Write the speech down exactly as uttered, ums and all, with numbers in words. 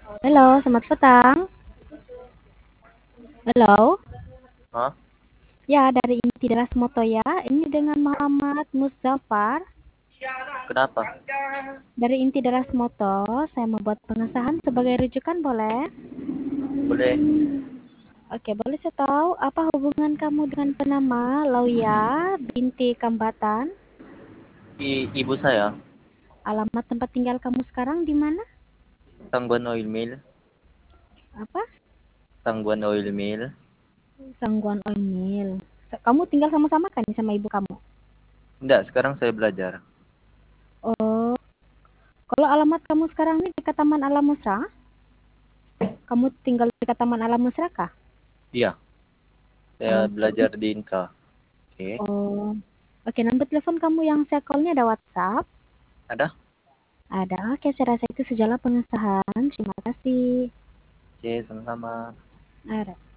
Halo, selamat petang. Halo. Hah? Ya, dari Inti Deras Moto ya. Ini dengan Muhammad Muzaffar. Kenapa? Dari Inti Deras Moto, saya membuat pengesahan sebagai rujukan boleh? Boleh. Oke, boleh saya tahu apa hubungan kamu dengan penama Lauya binti Kambatan? I, ibu saya, Alamat tempat tinggal kamu sekarang di mana? Sangguan Oil Mill. Apa? Sangguan Oil Mill. Sangguan Oil Mill. Kamu tinggal sama-sama kan sama ibu kamu? Enggak, sekarang saya belajar. Oh, kalau alamat kamu sekarang ini dekat Taman Alam Musra? Kamu tinggal dekat Taman Alam Musra kah? Iya, saya Oh, belajar di Inka. Oke. oh. Oke, nomor telepon kamu yang saya call-nya ada WhatsApp? Ada? Ada. Oke, saya rasa itu sejalan pengesahan. Terima kasih. Oke, sama-sama. Ada.